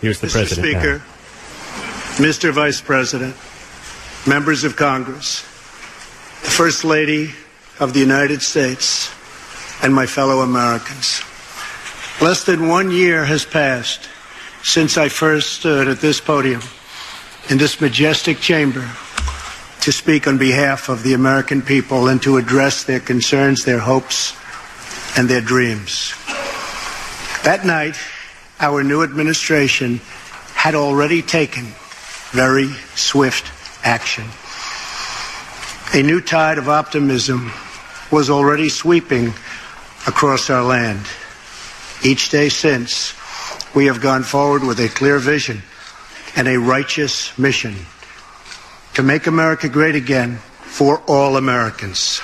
Here's the president. Mr. Speaker, Mr. Vice President, members of Congress, the First Lady of the United States, and my fellow Americans. Less than 1 year has passed since I first stood at this podium in this majestic chamber to speak on behalf of the American people and to address their concerns, their hopes, and their dreams. That night, our new administration had already taken very swift action. A new tide of optimism was already sweeping across our land. Each day since, we have gone forward with a clear vision and a righteous mission to make America great again for all Americans.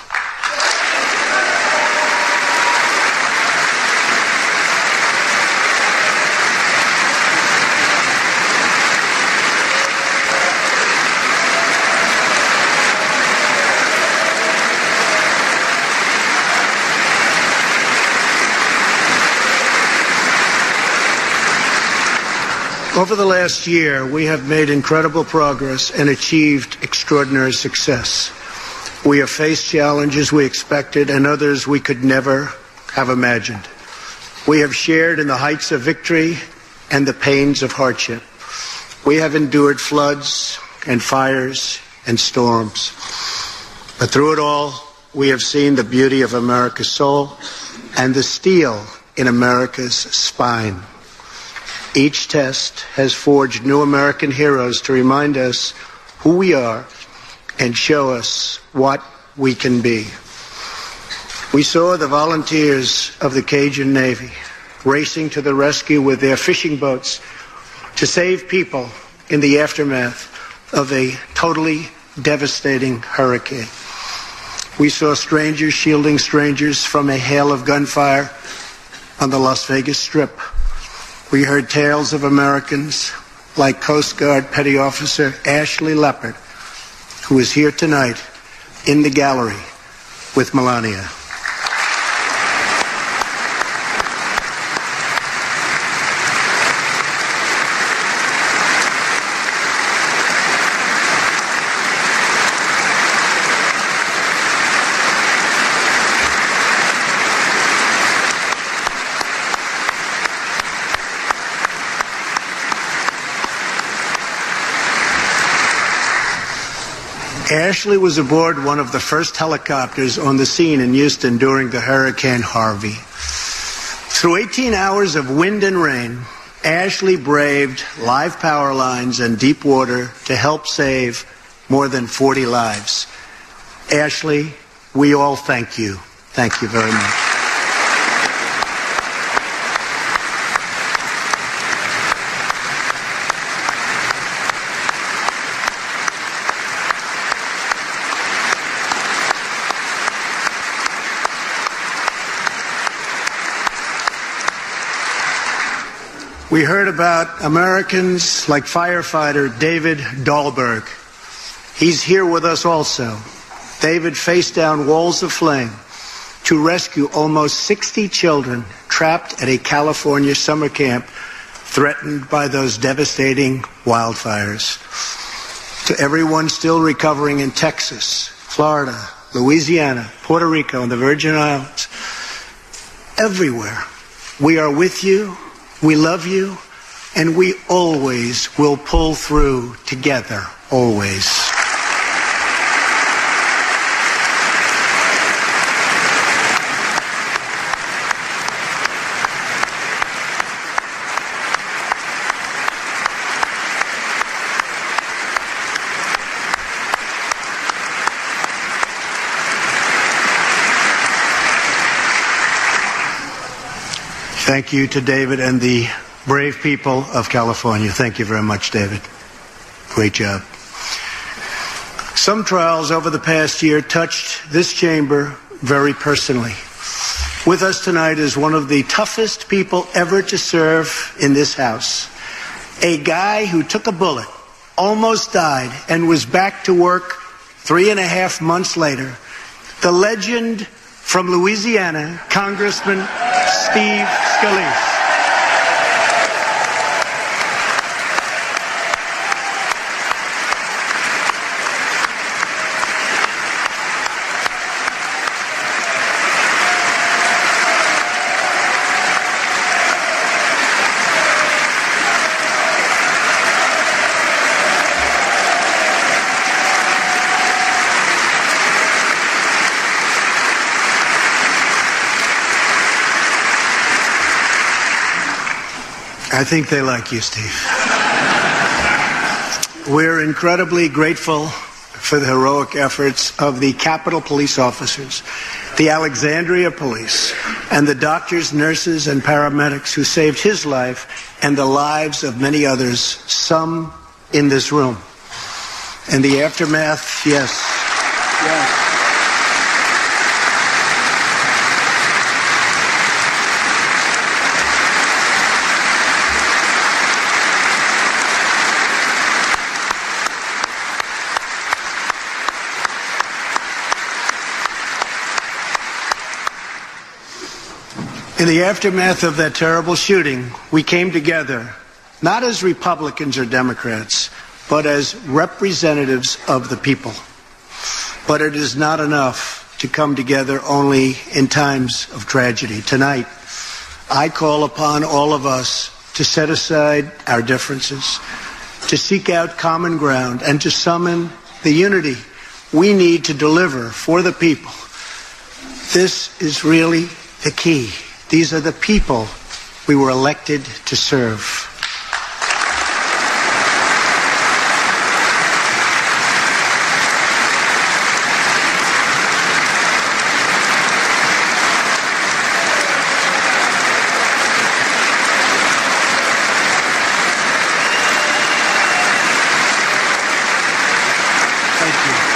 Over the last year, we have made incredible progress and achieved extraordinary success. We have faced challenges we expected and others we could never have imagined. We have shared in the heights of victory and the pains of hardship. We have endured floods and fires and storms. But through it all, we have seen the beauty of America's soul and the steel in America's spine. Each test has forged new American heroes to remind us who we are and show us what we can be. We saw the volunteers of the Cajun Navy racing to the rescue with their fishing boats to save people in the aftermath of a totally devastating hurricane. We saw strangers shielding strangers from a hail of gunfire on the Las Vegas Strip. We heard tales of Americans like Coast Guard Petty Officer Ashley Leopard, who is here tonight in the gallery with Melania. Ashley was aboard one of the first helicopters on the scene in Houston during the Hurricane Harvey. Through 18 hours of wind and rain, Ashley braved live power lines and deep water to help save more than 40 lives. Ashley, we all thank you. Thank you very much. We heard about Americans like firefighter David Dahlberg. He's here with us also. David faced down walls of flame to rescue almost 60 children trapped at a California summer camp threatened by those devastating wildfires. To everyone still recovering in Texas, Florida, Louisiana, Puerto Rico, and the Virgin Islands, everywhere, we are with you. We love you, and we always will pull through together, always. Thank you to David and the brave people of California. Thank you very much, David. Great job. Some trials over the past year touched this chamber very personally. With us tonight is one of the toughest people ever to serve in this House. A guy who took a bullet, almost died, and was back to work 3.5 months later. The legend from Louisiana, Congressman Steve Scalise. I think they like you, Steve. We're incredibly grateful for the heroic efforts of the Capitol Police officers, the Alexandria Police, and the doctors, nurses, and paramedics who saved his life and the lives of many others, some in this room. In the aftermath, yes. In the aftermath of that terrible shooting, we came together, not as Republicans or Democrats, but as representatives of the people. But it is not enough to come together only in times of tragedy. Tonight, I call upon all of us to set aside our differences, to seek out common ground, and to summon the unity we need to deliver for the people. This is really the key. These are the people we were elected to serve. Thank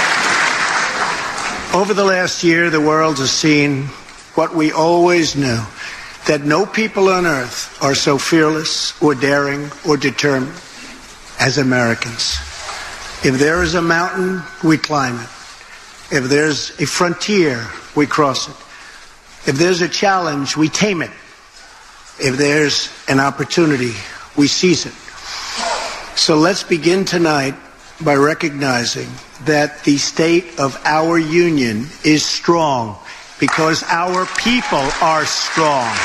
you. Over the last year, the world has seen what we always knew, that no people on earth are so fearless or daring or determined as Americans. If there is a mountain, we climb it. If there's a frontier, we cross it. If there's a challenge, we tame it. If there's an opportunity, we seize it. So let's begin tonight by recognizing that the state of our union is strong, because our people are strong.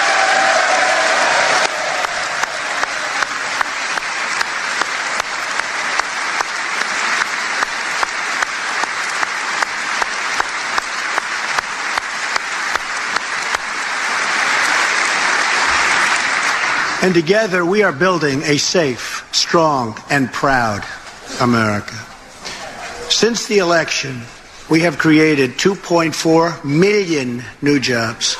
And together we are building a safe, strong, and proud America. Since the election, we have created 2.4 million new jobs,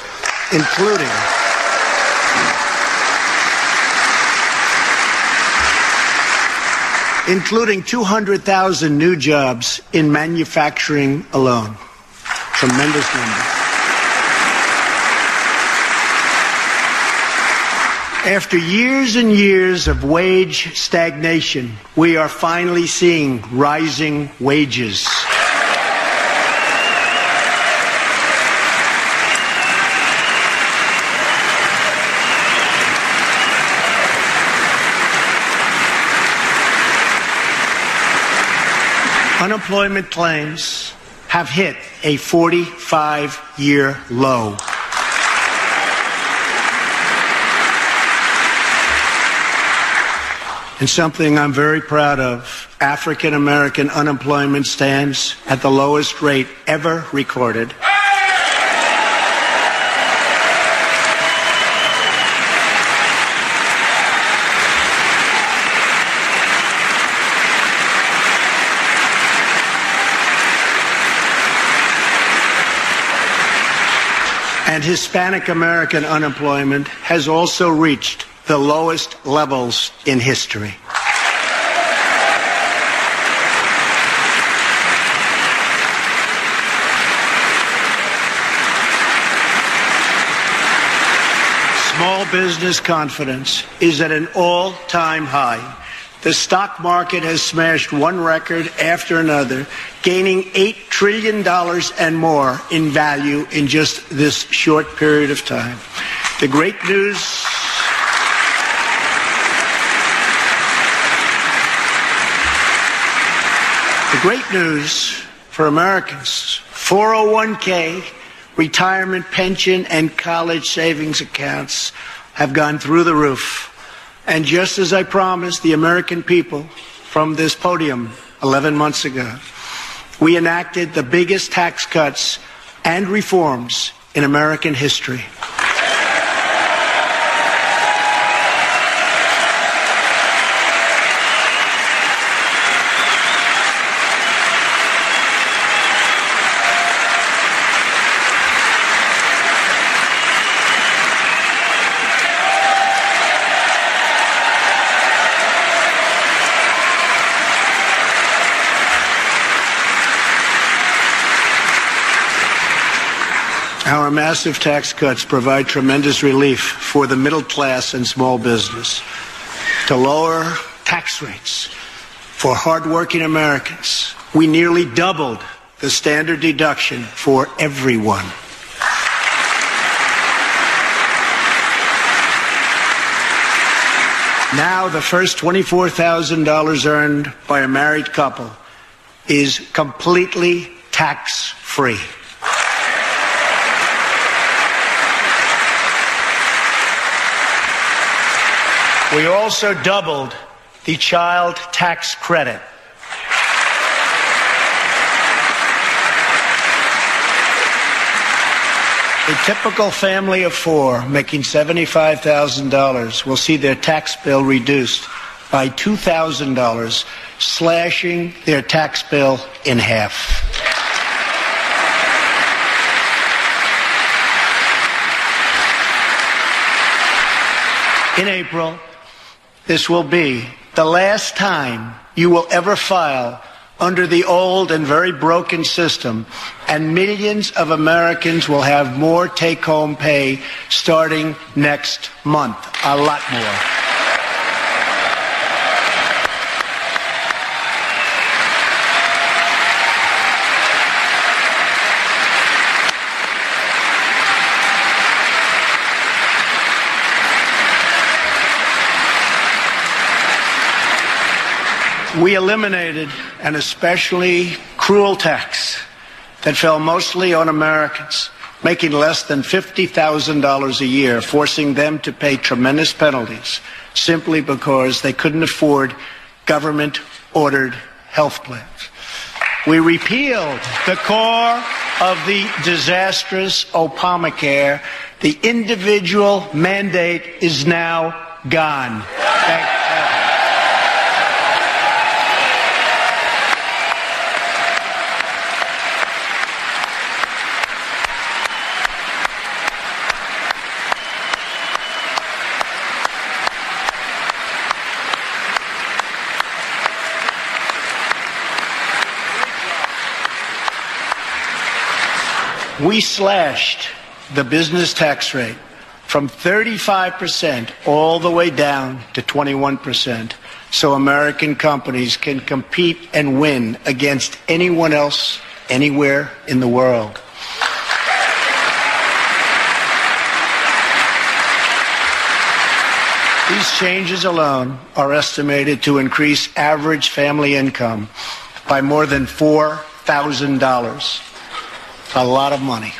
including 200,000 new jobs in manufacturing alone. Tremendous number. After years and years of wage stagnation, we are finally seeing rising wages. Unemployment claims have hit a 45-year low. And something I'm very proud of, African American unemployment stands at the lowest rate ever recorded. And Hispanic American unemployment has also reached the lowest levels in history. Small business confidence is at an all-time high. The stock market has smashed one record after another, gaining $8 trillion and more in value in just this short period of time. The great news for Americans, 401k, retirement pension, and college savings accounts have gone through the roof. And just as I promised the American people from this podium 11 months ago, we enacted the biggest tax cuts and reforms in American history. Our massive tax cuts provide tremendous relief for the middle class and small business. To lower tax rates for hardworking Americans, we nearly doubled the standard deduction for everyone. Now the first $24,000 earned by a married couple is completely tax-free. We also doubled the child tax credit. A typical family of four making $75,000 will see their tax bill reduced by $2,000, slashing their tax bill in half. In April, this will be the last time you will ever file under the old and very broken system, and millions of Americans will have more take-home pay starting next month, a lot more. We eliminated an especially cruel tax that fell mostly on Americans making less than $50,000 a year, forcing them to pay tremendous penalties simply because they couldn't afford government-ordered health plans. We repealed the core of the disastrous Obamacare. The individual mandate is now gone. Thank you. We slashed the business tax rate from 35% all the way down to 21%, so American companies can compete and win against anyone else anywhere in the world. These changes alone are estimated to increase average family income by more than $4,000. A lot of money.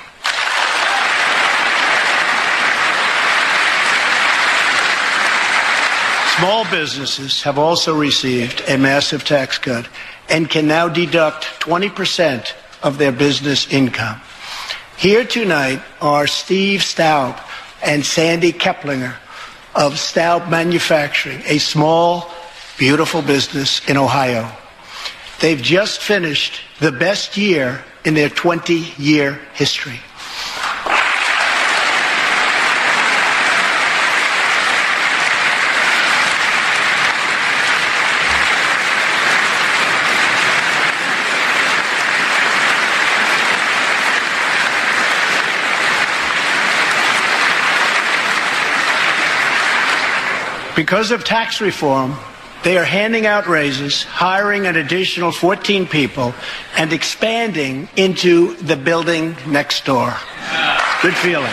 Small businesses have also received a massive tax cut and can now deduct 20% of their business income. Here tonight are Steve Staub and Sandy Keplinger of Staub Manufacturing, a small, beautiful business in Ohio. They've just finished the best year in their 20-year history. Because of tax reform, they are handing out raises, hiring an additional 14 people, and expanding into the building next door. Good feeling.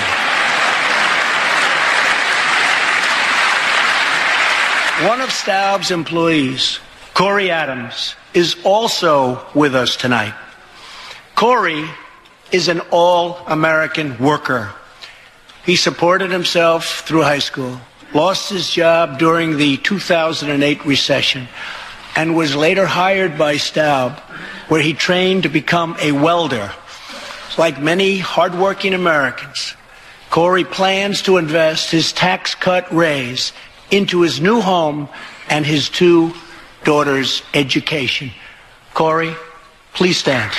One of Staub's employees, Corey Adams, is also with us tonight. Corey is an all-American worker. He supported himself through high school, lost his job during the 2008 recession, and was later hired by Staub, where he trained to become a welder. Like many hardworking Americans, Corey plans to invest his tax cut raise into his new home and his two daughters' education. Corey, please stand.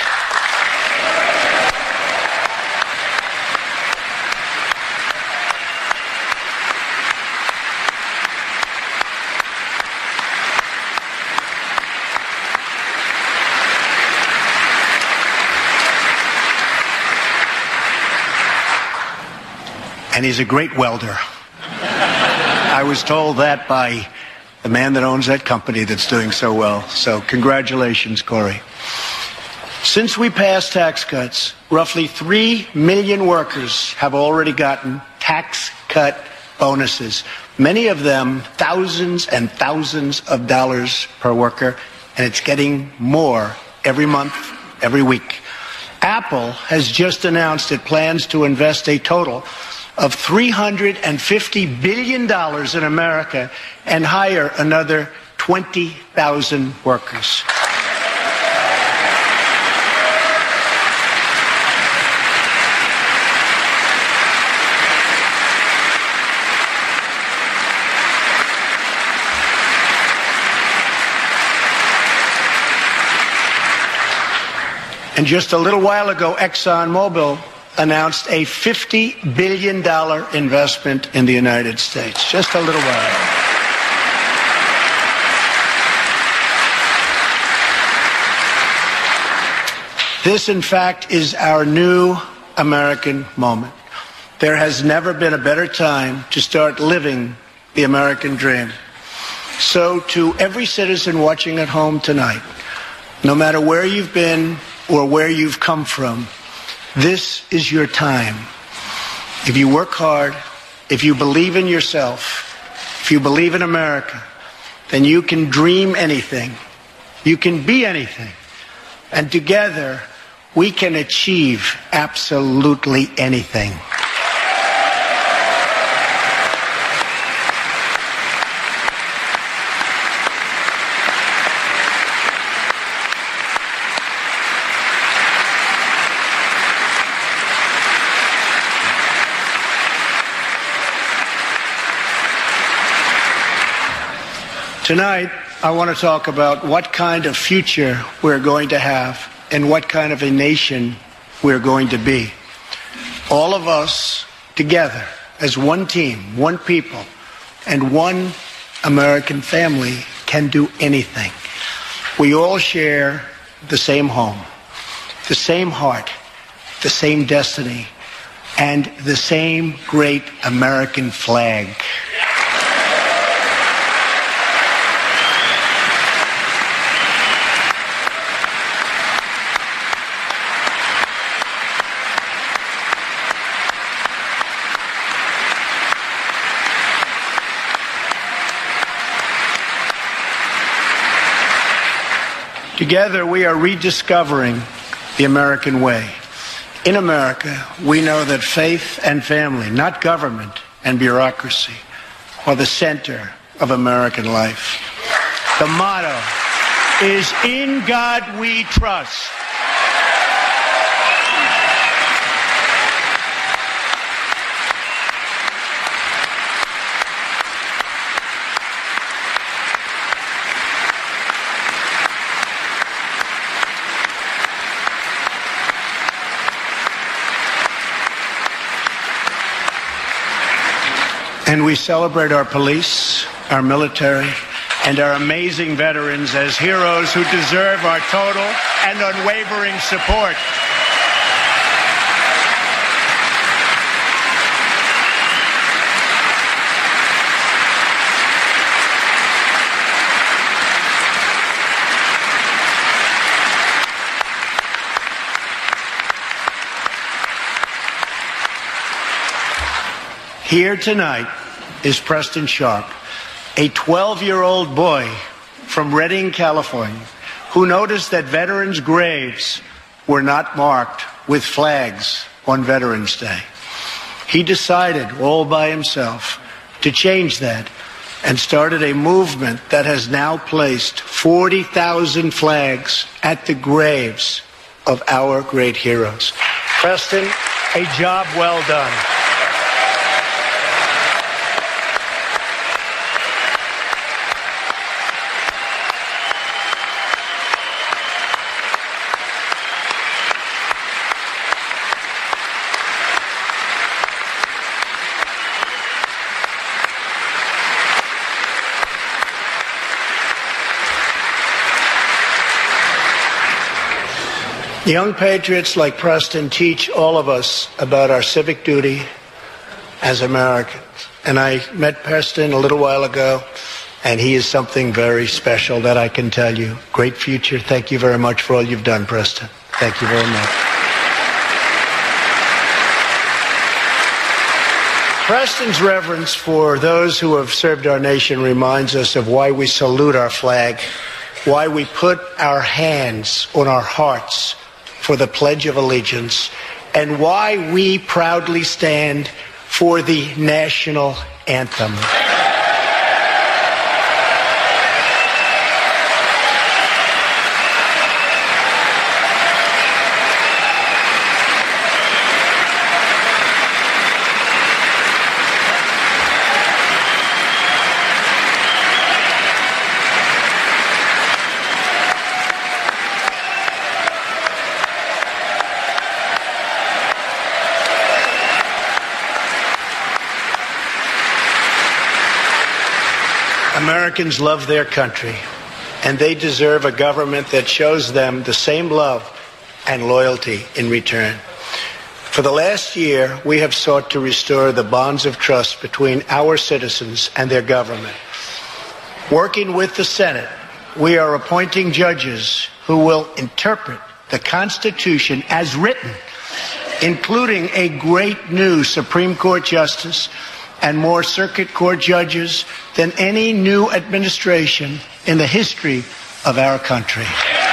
and he's a great welder. I was told that by the man that owns that company that's doing so well. So congratulations, Corey. Since we passed tax cuts, roughly 3 million workers have already gotten tax cut bonuses, many of them thousands and thousands of dollars per worker, and it's getting more every month, every week. Apple has just announced it plans to invest a total of $350 billion in America and hire another 20,000 workers. And just a little while ago, ExxonMobil announced a $50 billion investment in the United States. Just a little while ago. This, in fact, is our new American moment. There has never been a better time to start living the American dream. So to every citizen watching at home tonight, no matter where you've been or where you've come from, this is your time. If you work hard, if you believe in yourself, if you believe in America, then you can dream anything. You can be anything. And together, we can achieve absolutely anything. Tonight, I want to talk about what kind of future we're going to have and what kind of a nation we're going to be. All of us together as one team, one people, and one American family can do anything. We all share the same home, the same heart, the same destiny, and the same great American flag. Together, we are rediscovering the American way. In America, we know that faith and family, not government and bureaucracy, are the center of American life. The motto is, "In God we trust." And we celebrate our police, our military, and our amazing veterans as heroes who deserve our total and unwavering support. Here tonight is Preston Sharp, a 12-year-old boy from Redding, California, who noticed that veterans' graves were not marked with flags on Veterans Day. He decided all by himself to change that and started a movement that has now placed 40,000 flags at the graves of our great heroes. Preston, a job well done. Young patriots like Preston teach all of us about our civic duty, as Americans. And I met Preston a little while ago, and he is something very special that I can tell you. Great future. Thank you very much for all you've done, Preston. Thank you very much. Preston's reverence for those who have served our nation reminds us of why we salute our flag, why we put our hands on our hearts for the Pledge of Allegiance, and why we proudly stand for the national anthem. Americans love their country, and they deserve a government that shows them the same love and loyalty in return. For the last year, we have sought to restore the bonds of trust between our citizens and their government. Working with the Senate, we are appointing judges who will interpret the Constitution as written, including a great new Supreme Court justice and more circuit court judges than any new administration in the history of our country.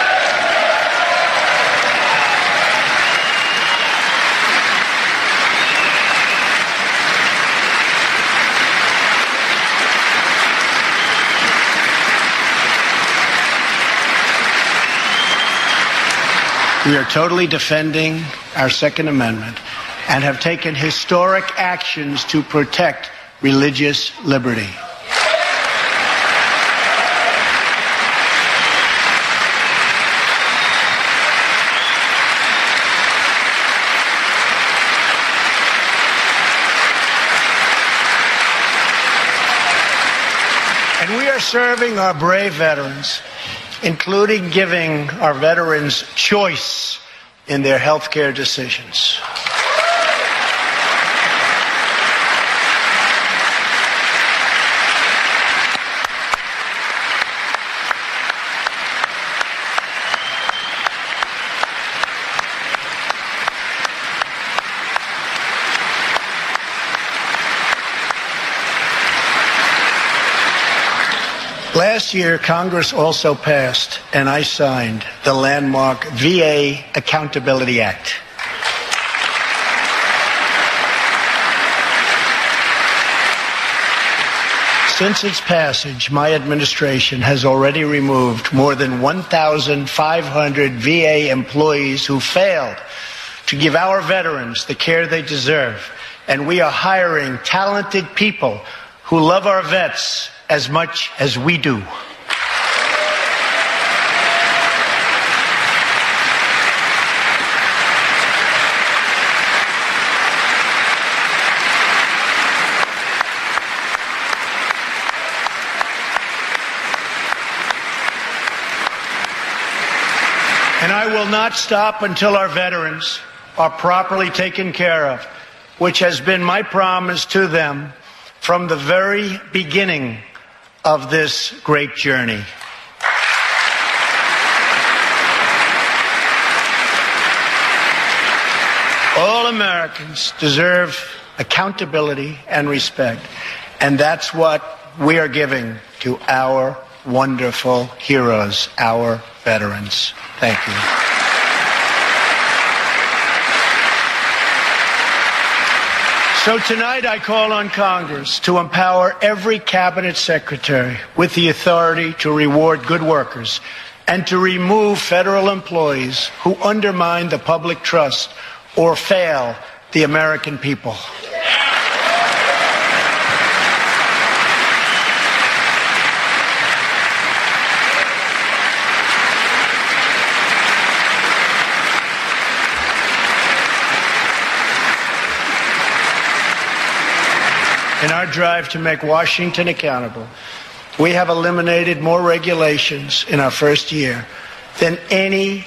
We are totally defending our Second Amendment and have taken historic actions to protect religious liberty. And we are serving our brave veterans, including giving our veterans choice in their health care decisions. Last year, Congress also passed, and I signed, the landmark VA Accountability Act. Since its passage, my administration has already removed more than 1,500 VA employees who failed to give our veterans the care they deserve. And we are hiring talented people who love our vets as much as we do. And I will not stop until our veterans are properly taken care of, which has been my promise to them from the very beginning of this great journey. All Americans deserve accountability and respect, and that's what we are giving to our wonderful heroes, our veterans. Thank you. So tonight I call on Congress to empower every cabinet secretary with the authority to reward good workers and to remove federal employees who undermine the public trust or fail the American people. In our drive to make Washington accountable, we have eliminated more regulations in our first year than any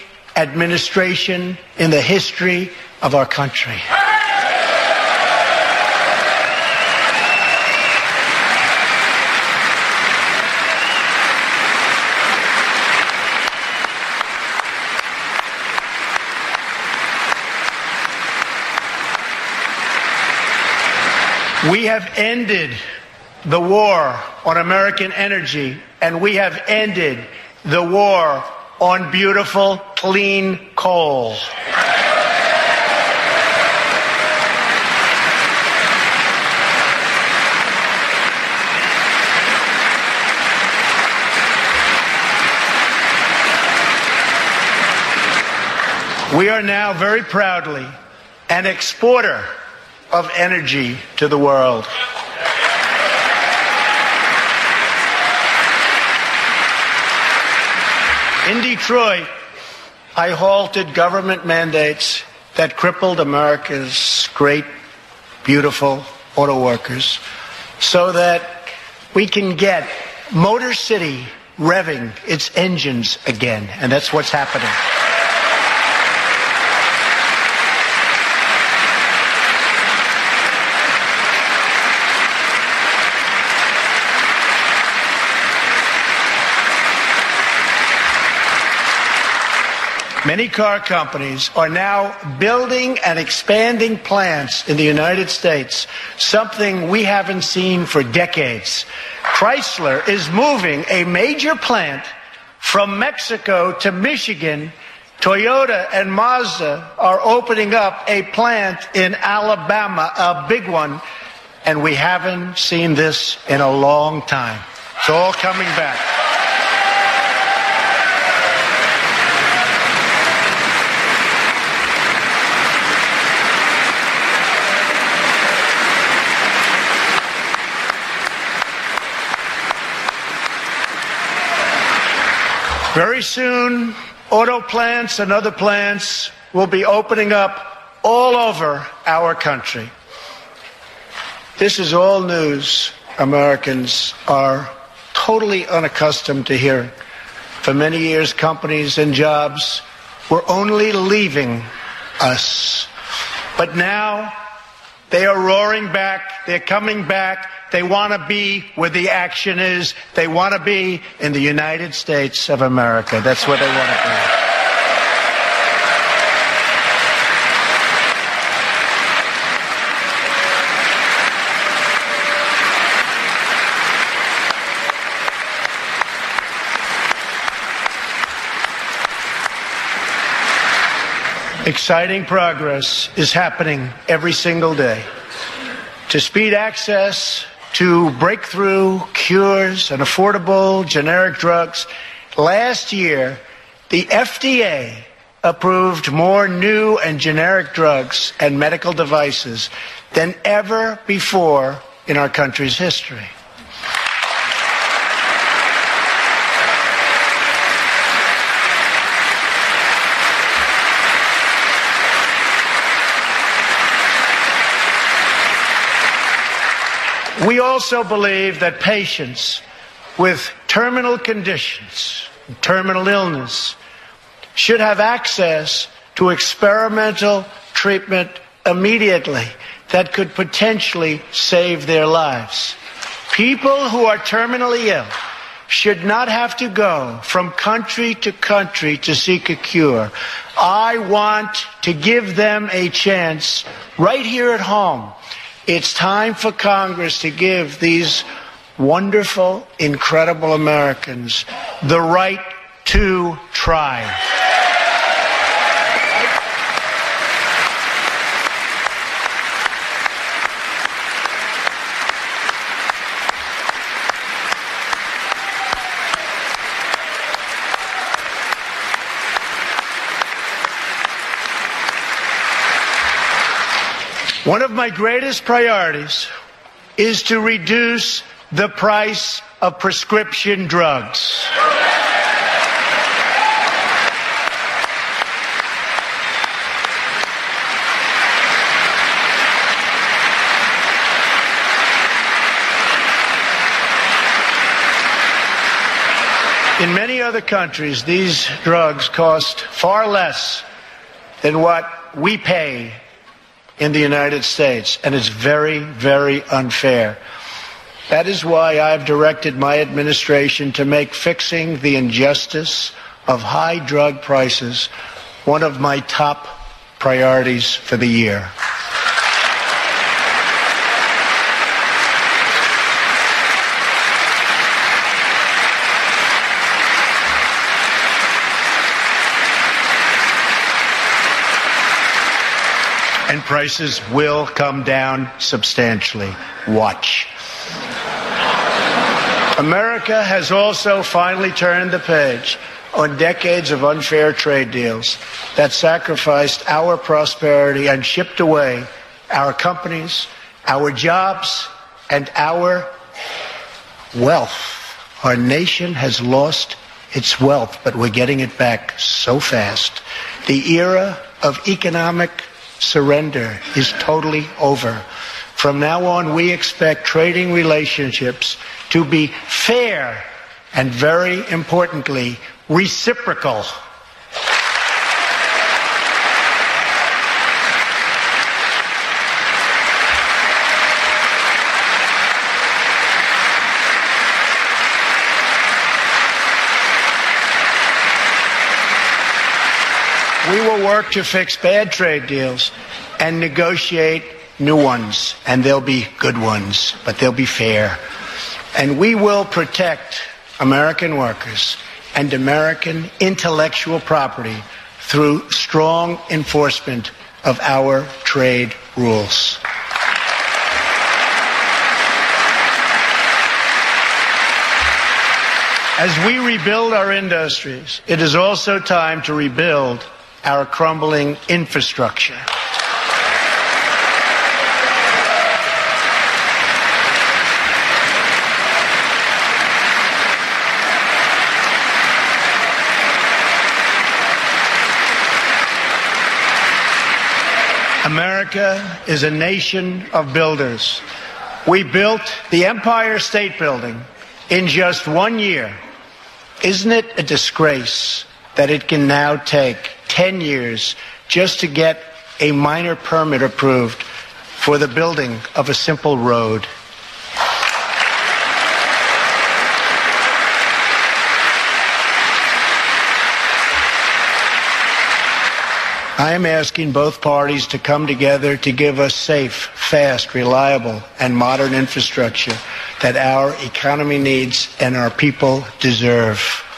administration in the history of our country. We have ended the war on American energy, and we have ended the war on beautiful, clean coal. We are now very proudly an exporter of energy to the world. In Detroit, I halted government mandates that crippled America's great, beautiful auto workers so that we can get Motor City revving its engines again, and that's what's happening. Many car companies are now building and expanding plants in the United States, something we haven't seen for decades. Chrysler is moving a major plant from Mexico to Michigan. Toyota and Mazda are opening up a plant in Alabama, a big one, and we haven't seen this in a long time. It's all coming back. Very soon, auto plants and other plants will be opening up all over our country. This is all news Americans are totally unaccustomed to hearing. For many years, companies and jobs were only leaving us. But now, they are roaring back, they're coming back. They want to be where the action is. They want to be in the United States of America. That's where they want to be. Exciting progress is happening every single day. To speed access to breakthrough cures and affordable generic drugs, last year, the FDA approved more new and generic drugs and medical devices than ever before in our country's history. We also believe that patients with terminal conditions, terminal illness, should have access to experimental treatment immediately that could potentially save their lives. People who are terminally ill should not have to go from country to seek a cure. I want to give them a chance right here at home. It's time for Congress to give these wonderful, incredible Americans the right to try. One of my greatest priorities is to reduce the price of prescription drugs. In many other countries, these drugs cost far less than what we pay in the United States, and it's very, very unfair. That is why I've directed my administration to make fixing the injustice of high drug prices one of my top priorities for the year. prices will come down substantially. Watch. America has also finally turned the page on decades of unfair trade deals that sacrificed our prosperity and shipped away our companies, our jobs, and our wealth. Our nation has lost its wealth, but we're getting it back so fast. The era of economic surrender is totally over. From now on, we expect trading relationships to be fair and, very importantly, reciprocal. We will work to fix bad trade deals and negotiate new ones, and they'll be good ones, but they'll be fair. And we will protect American workers and American intellectual property through strong enforcement of our trade rules. As we rebuild our industries, it is also time to rebuild our crumbling infrastructure. America is a nation of builders. We built the Empire State Building in just 1 year. Isn't it a disgrace that it can now take 10 years just to get a minor permit approved for the building of a simple road? I am asking both parties to come together to give us safe, fast, reliable, and modern infrastructure that our economy needs and our people deserve.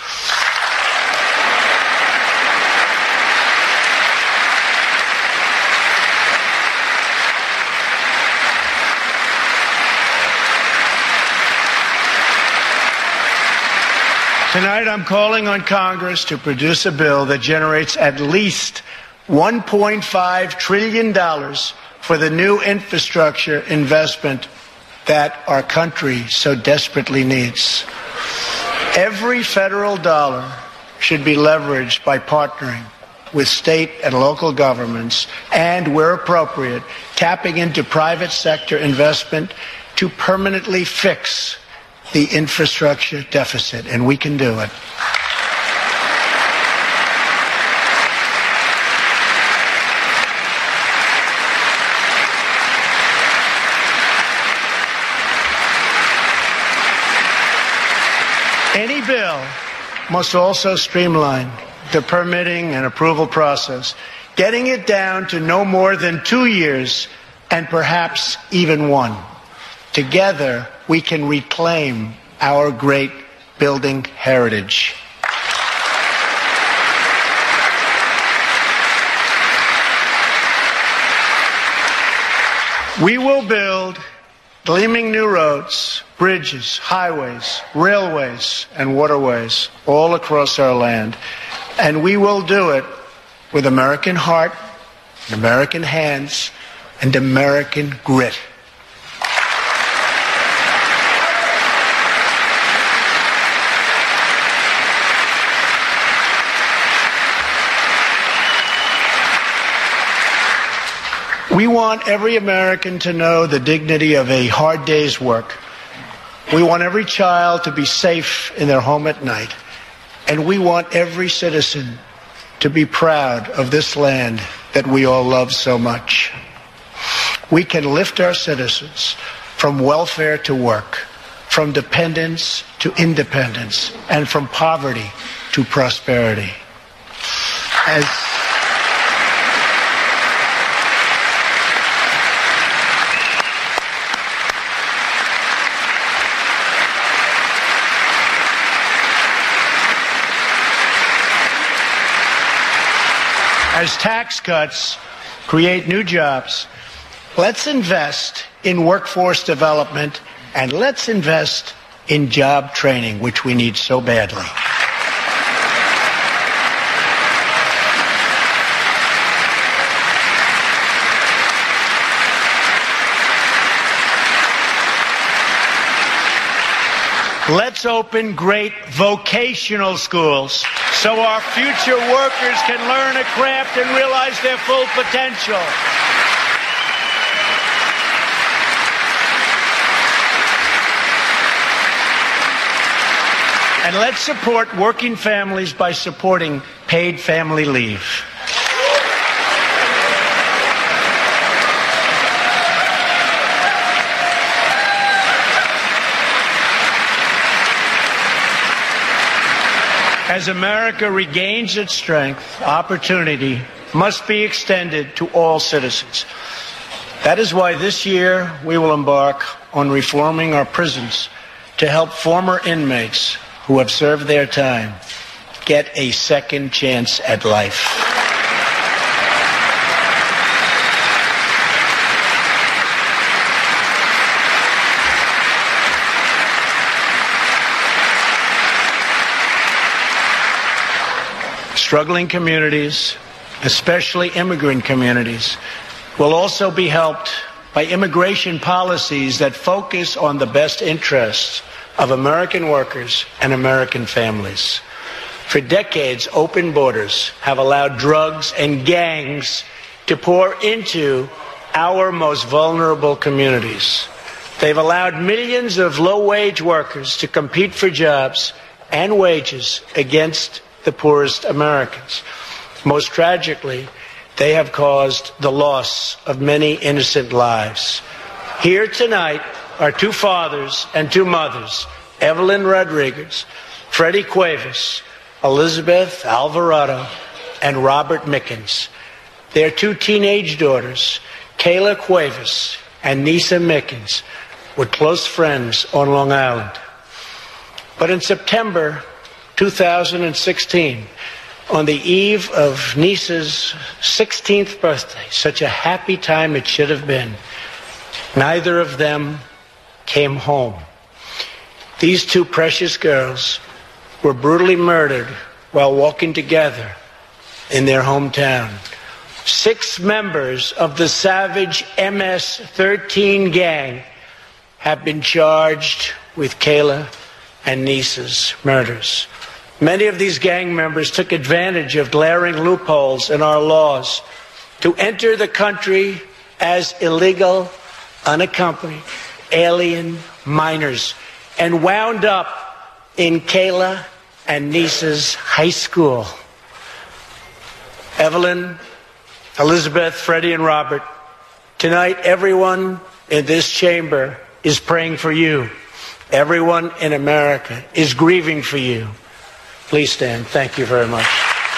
Tonight, I'm calling on Congress to produce a bill that generates at least $1.5 trillion for the new infrastructure investment that our country so desperately needs. Every federal dollar should be leveraged by partnering with state and local governments and, where appropriate, tapping into private sector investment to permanently fix the infrastructure deficit, and we can do it. Any bill must also streamline the permitting and approval process, getting it down to no more than 2 years and perhaps even 1. Together, we can reclaim our great building heritage. We will build gleaming new roads, bridges, highways, railways, and waterways all across our land. And we will do it with American heart, American hands, and American grit. We want every American to know the dignity of a hard day's work. We want every child to be safe in their home at night. And we want every citizen to be proud of this land that we all love so much. We can lift our citizens from welfare to work, from dependence to independence, and from poverty to prosperity. As tax cuts create new jobs. Let's invest in workforce development, and let's invest in job training, which we need so badly. Let's open great vocational schools so our future workers can learn a craft and realize their full potential. And let's support working families by supporting paid family leave. As America regains its strength, opportunity must be extended to all citizens. That is why this year we will embark on reforming our prisons to help former inmates who have served their time get a second chance at life. Struggling communities, especially immigrant communities, will also be helped by immigration policies that focus on the best interests of American workers and American families. For decades, open borders have allowed drugs and gangs to pour into our most vulnerable communities. They've allowed millions of low-wage workers to compete for jobs and wages against the poorest Americans. Most tragically, they have caused the loss of many innocent lives. Here tonight are two fathers and two mothers, Evelyn Rodriguez, Freddie Cuevas, Elizabeth Alvarado, and Robert Mickens. Their two teenage daughters, Kayla Cuevas and Nisa Mickens, were close friends on Long Island. But in September 2016, on the eve of Nisa's 16th birthday, such a happy time it should have been, neither of them came home. These two precious girls were brutally murdered while walking together in their hometown. 6 members of the savage MS-13 gang have been charged with Kayla and Nisa's murders. Many of these gang members took advantage of glaring loopholes in our laws to enter the country as illegal, unaccompanied, alien minors and wound up in Kayla and Nisa's high school. Evelyn, Elizabeth, Freddie, and Robert, tonight everyone in this chamber is praying for you. Everyone in America is grieving for you. Please stand. Thank you very much.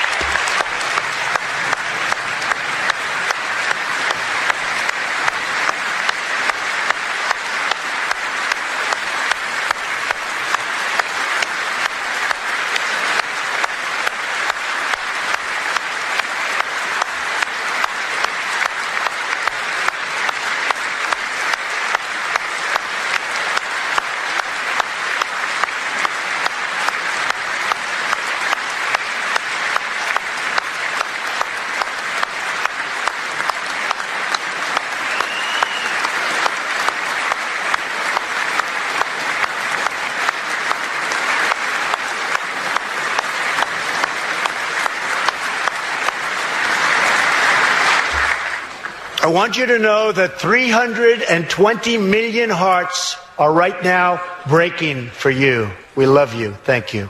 I want you to know that 320 million hearts are right now breaking for you. We love you. Thank you.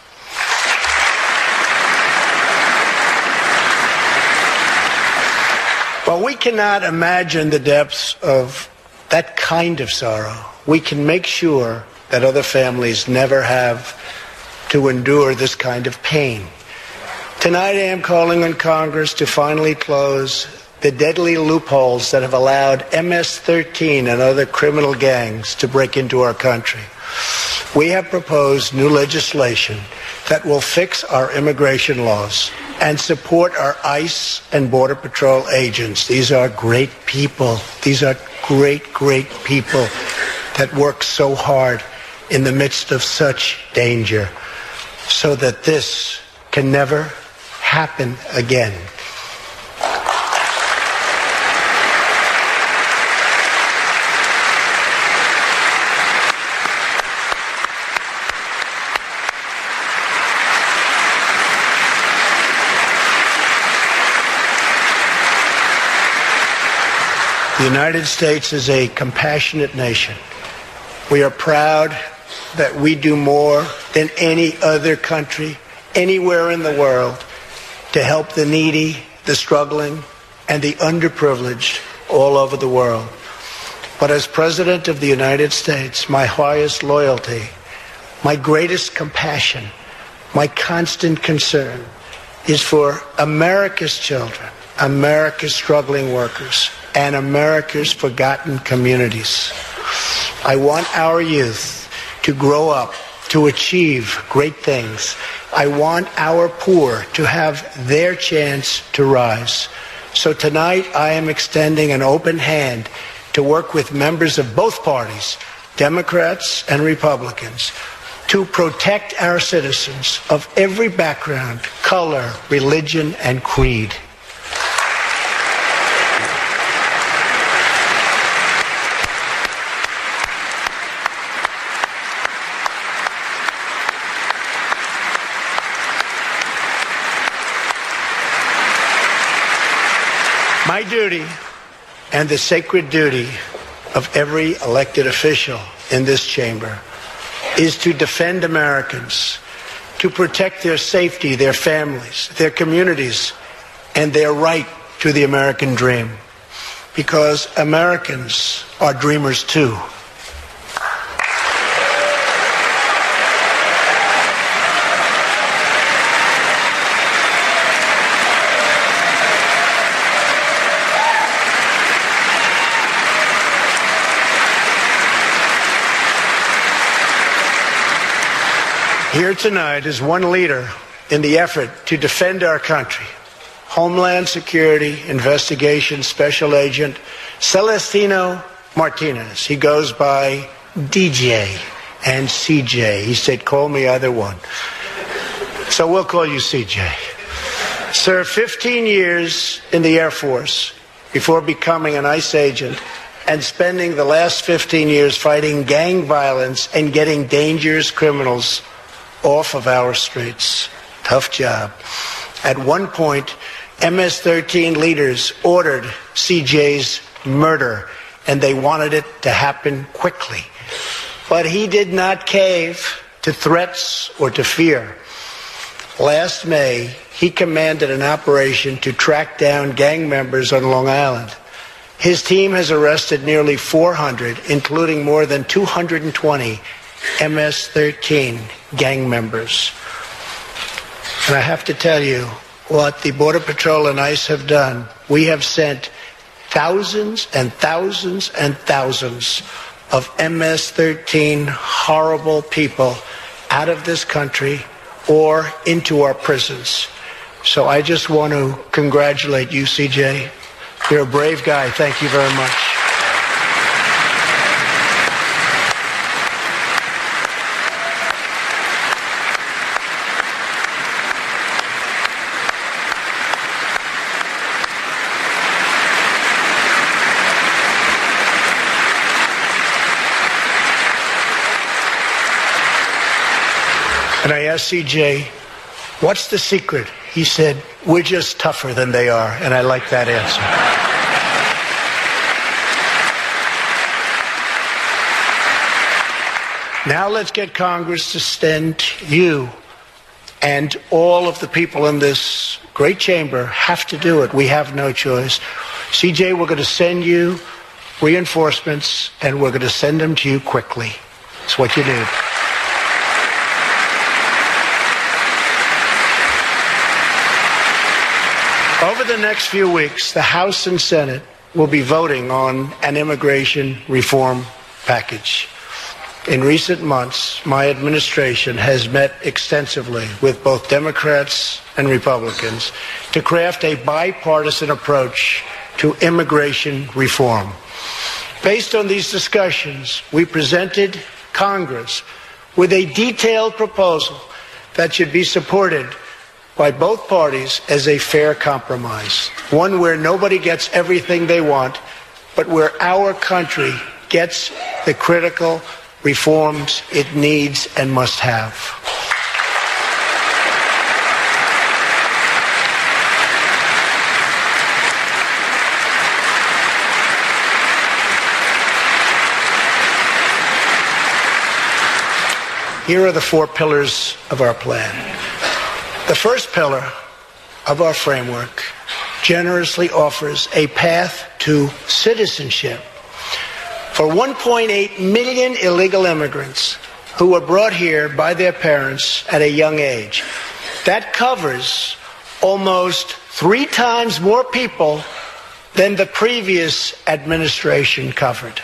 Well, we cannot imagine the depths of that kind of sorrow. We can make sure that other families never have to endure this kind of pain. Tonight I am calling on Congress to finally close the deadly loopholes that have allowed MS-13 and other criminal gangs to break into our country. we have proposed new legislation that will fix our immigration laws and support our ICE and Border Patrol agents. These are great people. These are great, great people that work so hard in the midst of such danger, so that this can never happen again. The United States is a compassionate nation. We are proud that we do more than any other country anywhere in the world to help the needy, the struggling, and the underprivileged all over the world. But as President of the United States, my highest loyalty, my greatest compassion, my constant concern is for America's children, America's struggling workers, and America's forgotten communities. I want our youth to grow up, to achieve great things. I want our poor to have their chance to rise. So tonight I am extending an open hand to work with members of both parties, Democrats and Republicans, to protect our citizens of every background, color, religion, and creed. My duty, and the sacred duty of every elected official in this chamber, is to defend Americans, to protect their safety, their families, their communities, and their right to the American dream. Because Americans are dreamers too. Here tonight is one leader in the effort to defend our country, Homeland Security Investigation Special Agent Celestino Martinez. He goes by DJ and CJ. He said, call me either one. So we'll call you CJ. Served 15 years in the Air Force before becoming an ICE agent and spending the last 15 years fighting gang violence and getting dangerous criminals off of our streets. Tough job. At one point, MS-13 leaders ordered CJ's murder, and they wanted it to happen quickly. But he did not cave to threats or to fear. Last May, he commanded an operation to track down gang members on Long Island. His team has arrested nearly 400, including more than 220 MS-13 gang members. And I have to tell you what the Border Patrol and ICE have done. We have sent thousands and thousands and thousands of MS-13 horrible people out of this country or into our prisons. So I just want to congratulate you, CJ. You're a brave guy. Thank you very much. And I asked CJ, what's the secret? He said, we're just tougher than they are. And I like that answer. Now let's get Congress to send you, and all of the people in this great chamber have to do it. We have no choice. CJ, we're going to send you reinforcements, and we're going to send them to you quickly. It's what you need. Over the next few weeks, the House and Senate will be voting on an immigration reform package. In recent months, my administration has met extensively with both Democrats and Republicans to craft a bipartisan approach to immigration reform. Based on these discussions, we presented Congress with a detailed proposal that should be supported by both parties as a fair compromise, one where nobody gets everything they want, but where our country gets the critical reforms it needs and must have. Here are the 4 pillars of our plan. The first pillar of our framework generously offers a path to citizenship for 1.8 million illegal immigrants who were brought here by their parents at a young age. That covers almost 3 times more people than the previous administration covered.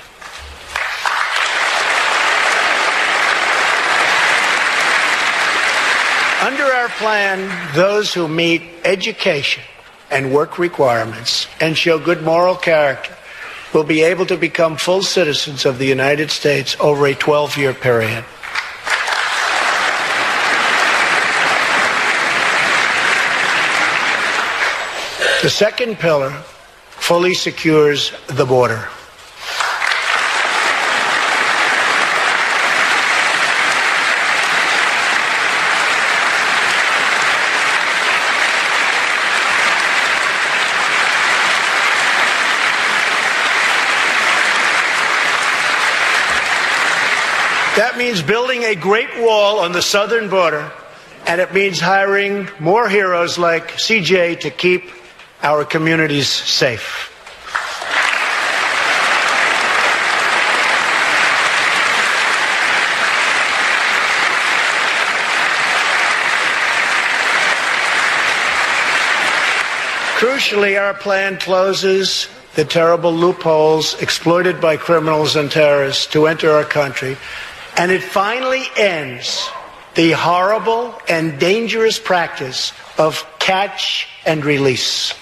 Under our plan, those who meet education and work requirements and show good moral character will be able to become full citizens of the United States over a 12-year period. The second pillar fully secures the border. That means building a great wall on the southern border, and it means hiring more heroes like CJ to keep our communities safe. Crucially, our plan closes the terrible loopholes exploited by criminals and terrorists to enter our country, and it finally ends the horrible and dangerous practice of catch and release.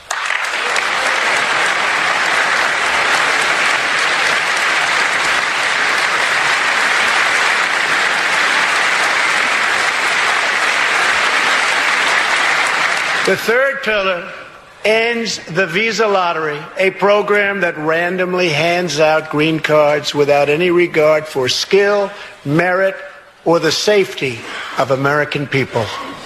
The third pillar ends the visa lottery, a program that randomly hands out green cards without any regard for skill, merit, or the safety of American people.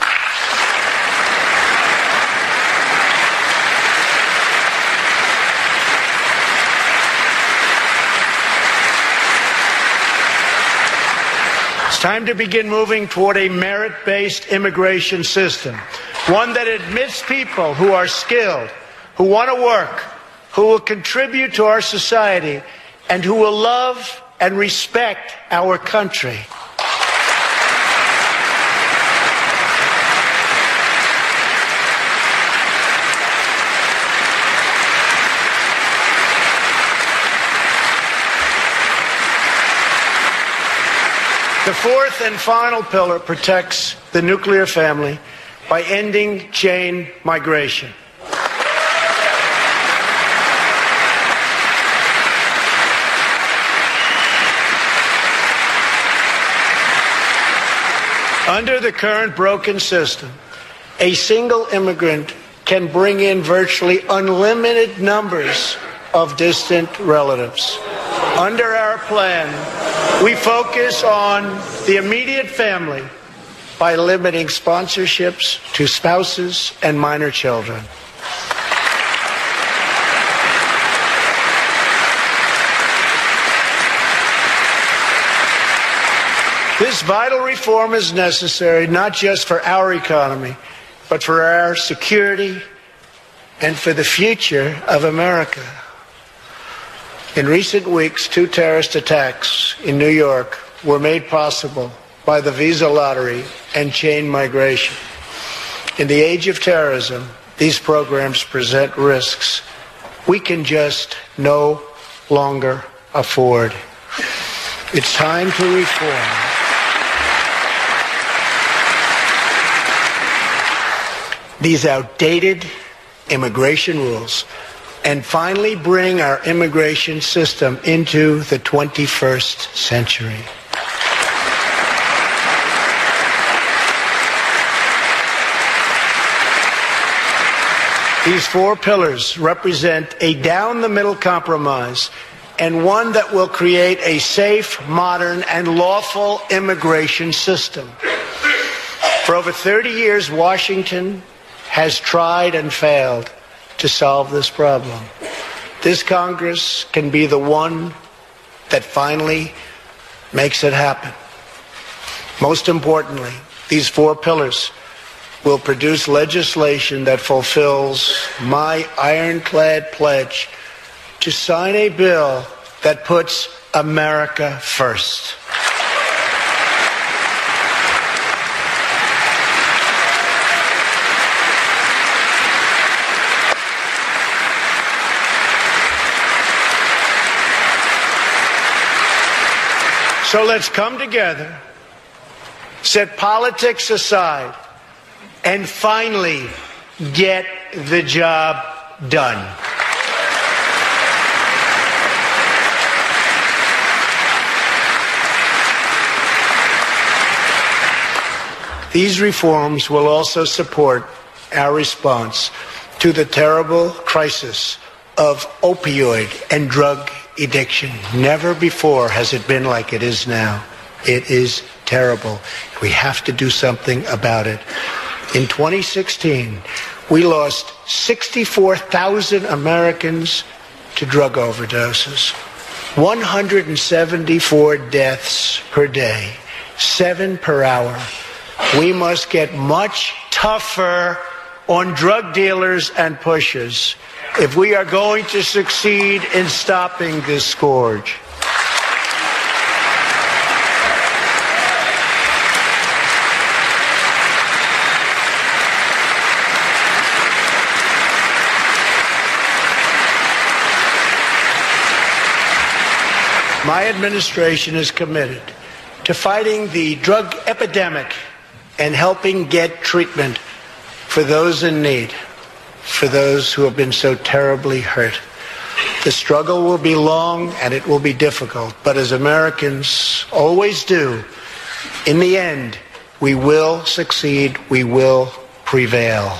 It's time to begin moving toward a merit-based immigration system, one that admits people who are skilled, who want to work, who will contribute to our society, and who will love and respect our country. The fourth and final pillar protects the nuclear family by ending chain migration. Under the current broken system, a single immigrant can bring in virtually unlimited numbers of distant relatives. Under our plan, we focus on the immediate family by limiting sponsorships to spouses and minor children. This vital reform is necessary not just for our economy, but for our security and for the future of America. In recent weeks, 2 terrorist attacks in New York were made possible by the visa lottery and chain migration. In the age of terrorism, these programs present risks we can just no longer afford. It's time to reform. These outdated immigration rules and finally bring our immigration system into the 21st century. These four pillars represent a down-the-middle compromise and one that will create a safe, modern, and lawful immigration system. For over 30 years, Washington has tried and failed to solve this problem. This Congress can be the one that finally makes it happen. Most importantly, these four pillars will produce legislation that fulfills my ironclad pledge to sign a bill that puts America first. So let's come together, set politics aside, and finally get the job done. These reforms will also support our response to the terrible crisis of opioid and drug addiction. Never before has it been like it is now. It is terrible. We have to do something about it. In 2016, we lost 64,000 Americans to drug overdoses, 174 deaths per day, 7 per hour. We must get much tougher on drug dealers and pushers if we are going to succeed in stopping this scourge. My administration is committed to fighting the drug epidemic and helping get treatment for those in need, for those who have been so terribly hurt. The struggle will be long and it will be difficult, but as Americans always do, in the end, we will succeed, we will prevail.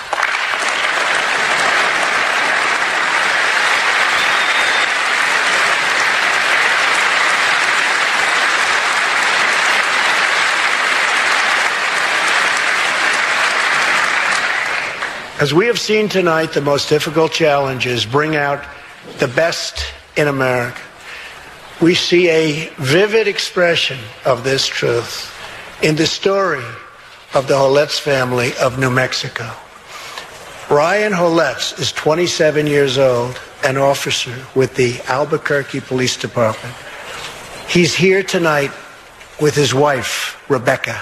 As we have seen tonight, the most difficult challenges bring out the best in America. We see a vivid expression of this truth in the story of the Holetz family of New Mexico. Ryan Holetz is 27 years old, an officer with the Albuquerque Police Department. He's here tonight with his wife, Rebecca.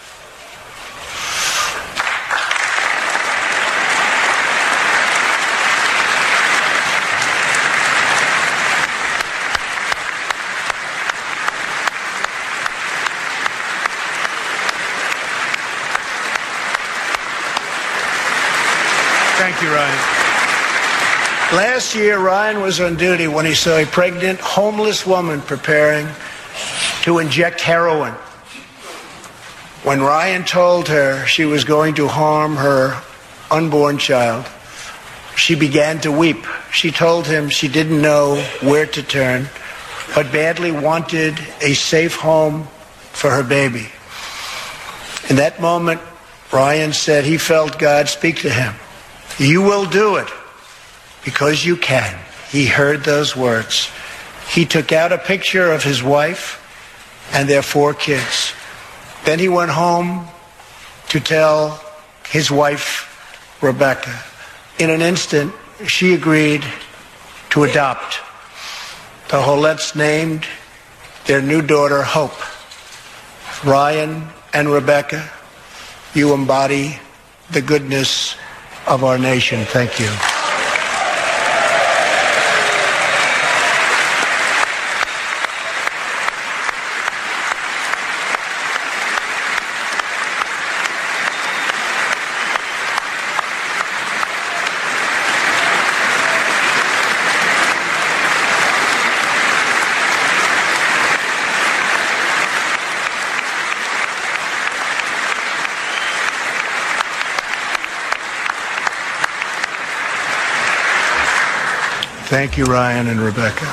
Thank you, Ryan. Last year, Ryan was on duty when he saw a pregnant, homeless woman preparing to inject heroin. When Ryan told her she was going to harm her unborn child, she began to weep. She told him she didn't know where to turn, but badly wanted a safe home for her baby. In that moment, Ryan said he felt God speak to him. You will do it because you can. He heard those words. He took out a picture of his wife and their 4 kids. Then he went home to tell his wife, Rebecca. In an instant, she agreed to adopt. The Holetz named their new daughter Hope. Ryan and Rebecca, you embody the goodness of our nation. Thank you. Thank you, Ryan and Rebecca.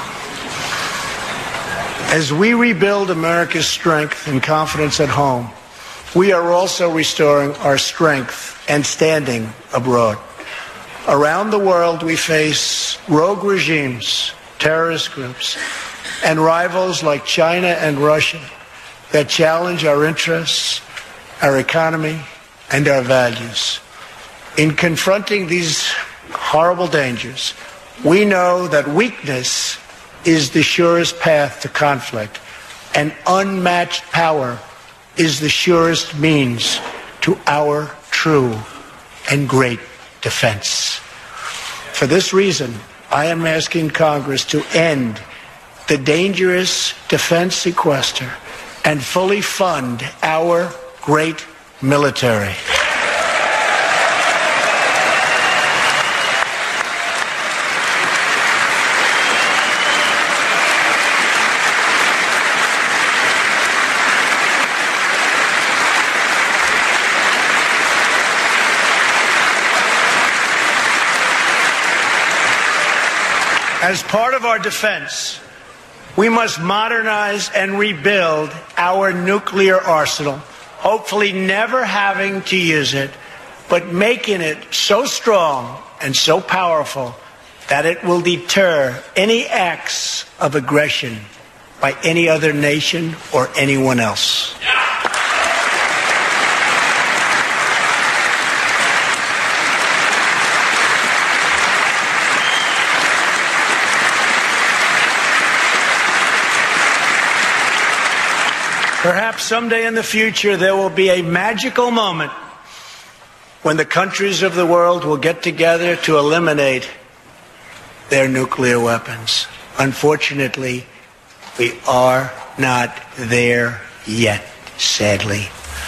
As we rebuild America's strength and confidence at home, we are also restoring our strength and standing abroad. Around the world, we face rogue regimes, terrorist groups, and rivals like China and Russia that challenge our interests, our economy, and our values. In confronting these horrible dangers, we know that weakness is the surest path to conflict, and unmatched power is the surest means to our true and great defense. For this reason, I am asking Congress to end the dangerous defense sequester and fully fund our great military. As part of our defense, we must modernize and rebuild our nuclear arsenal, hopefully never having to use it, but making it so strong and so powerful that it will deter any acts of aggression by any other nation or anyone else. Perhaps someday in the future there will be a magical moment when the countries of the world will get together to eliminate their nuclear weapons. Unfortunately, we are not there yet, sadly.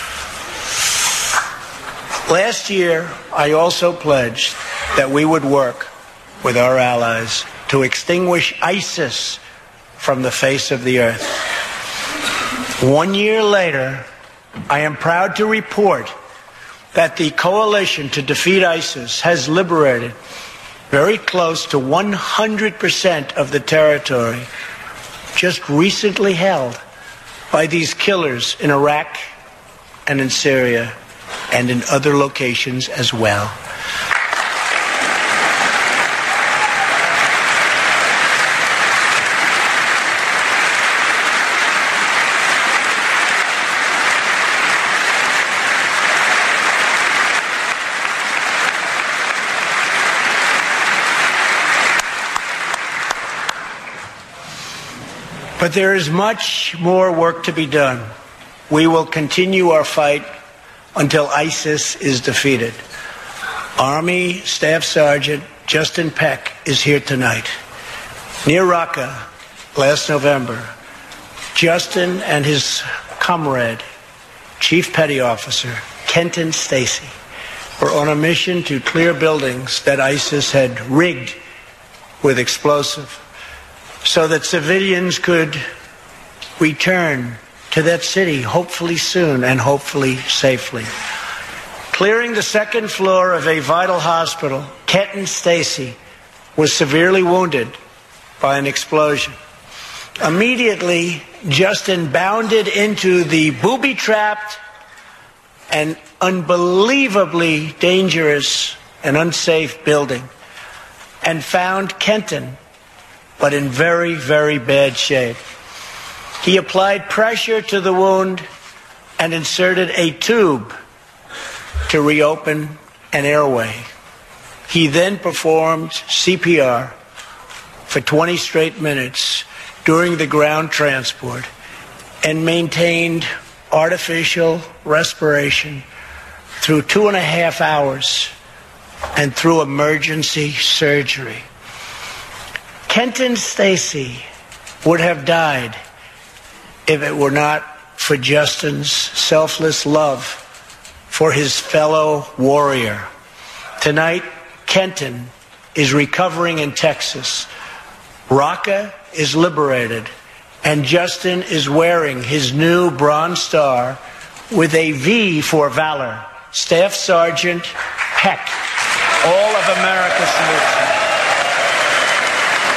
Last year, I also pledged that we would work with our allies to extinguish ISIS from the face of the earth. 1 year later, I am proud to report that the coalition to defeat ISIS has liberated very close to 100% of the territory just recently held by these killers in Iraq and in Syria and in other locations as well. But there is much more work to be done. We will continue our fight until ISIS is defeated. Army Staff Sergeant Justin Peck is here tonight. Near Raqqa last November, Justin and his comrade, Chief Petty Officer Kenton Stacy, were on a mission to clear buildings that ISIS had rigged with explosives, so that civilians could return to that city, hopefully soon and hopefully safely. Clearing the second floor of a vital hospital, Kenton Stacy was severely wounded by an explosion. Immediately, Justin bounded into the booby-trapped and unbelievably dangerous and unsafe building and found Kenton, but in very, very bad shape. He applied pressure to the wound and inserted a tube to reopen an airway. He then performed CPR for 20 straight minutes during the ground transport and maintained artificial respiration through 2.5 hours and through emergency surgery. Kenton Stacy would have died if it were not for Justin's selfless love for his fellow warrior. Tonight, Kenton is recovering in Texas. Raqqa is liberated, and Justin is wearing his new Bronze Star with a V for valor. Staff Sergeant Peck, all of America salutes him.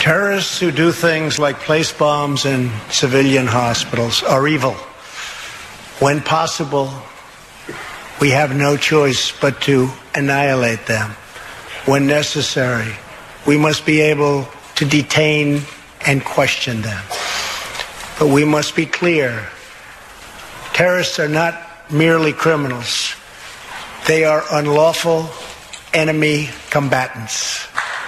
Terrorists who do things like place bombs in civilian hospitals are evil. When possible, we have no choice but to annihilate them. When necessary, we must be able to detain and question them. But we must be clear. Terrorists are not merely criminals. They are unlawful enemy combatants.